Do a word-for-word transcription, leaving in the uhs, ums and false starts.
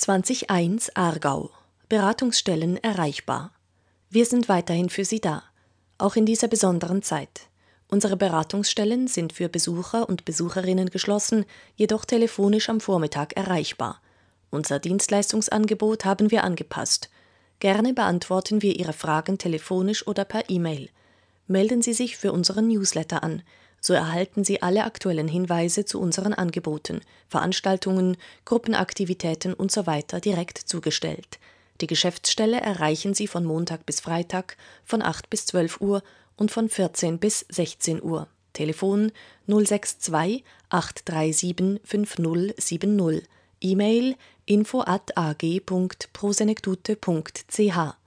vierundzwanzig eins Aargau. Beratungsstellen erreichbar. Wir sind weiterhin für Sie da, auch in dieser besonderen Zeit. Unsere Beratungsstellen sind für Besucher und Besucherinnen geschlossen, jedoch telefonisch am Vormittag erreichbar. Unser Dienstleistungsangebot haben wir angepasst. Gerne beantworten wir Ihre Fragen telefonisch oder per E-Mail. Melden Sie sich für unseren Newsletter an. So erhalten Sie alle aktuellen Hinweise zu unseren Angeboten, Veranstaltungen, Gruppenaktivitäten usw. direkt zugestellt. Die Geschäftsstelle erreichen Sie von Montag bis Freitag von acht bis zwölf Uhr und von vierzehn bis sechzehn Uhr. Telefon null sechs zwei acht drei sieben fünf null sieben null. E-Mail info at a g punkt prosenektute punkt c h.